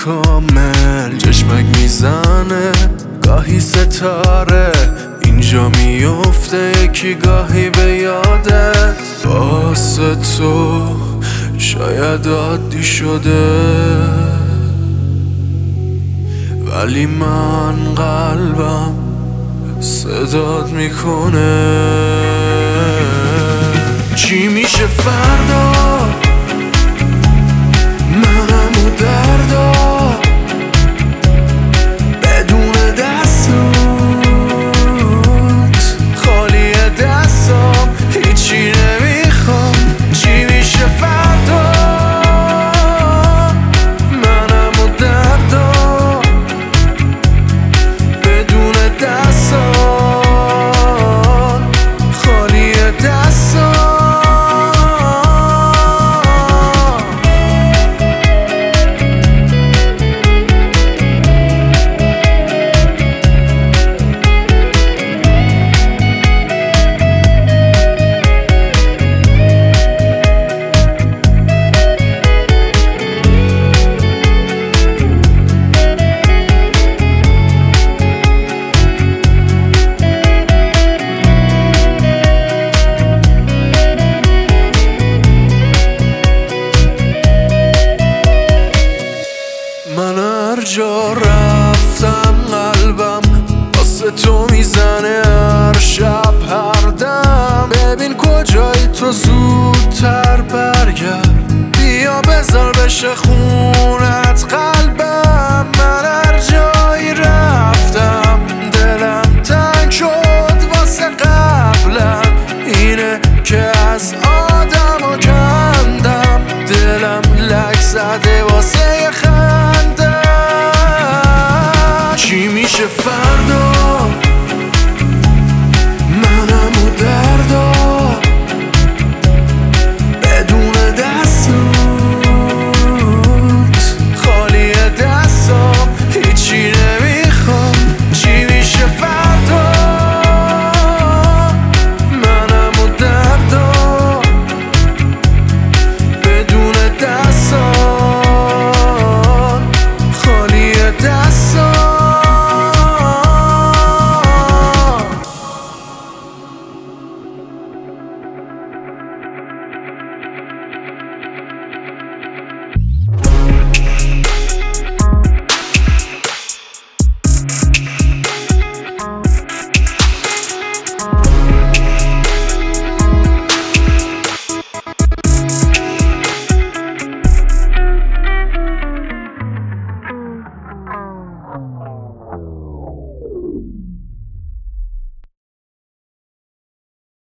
کامل چشمک میزنه گاهی ستاره اینجا میفته یکی گاهی به یادت واسه تو شاید عادی شده ولی من قلبم صدات میکنه چی میشه فردا منم و دردا بدون دستات خالی دستام هیچی نمیخوام چی میشه فردا منم و دردا بدون دستات خالی دستام من هر جا رفتم قلبم واسه تو میزنه هر شب هر دم ببین کجایی تو زودتر برگرد بیا بذار بشه